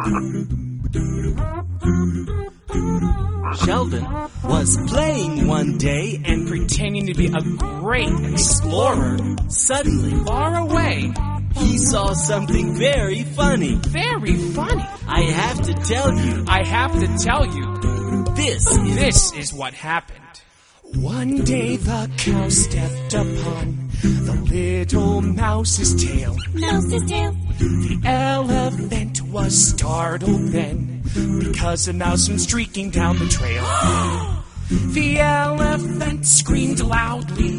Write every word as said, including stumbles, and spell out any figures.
Sheldon was playing one day and pretending to be a great explorer. Suddenly, Far away. he saw something very funny. Very funny. I have to tell you, I have to tell you, this is... this is what happened. One day the cow stepped upon the little mouse's tail. Mouse's tail. The elephant was startled then, because a mouse went streaking down the trail. The elephant screamed loudly.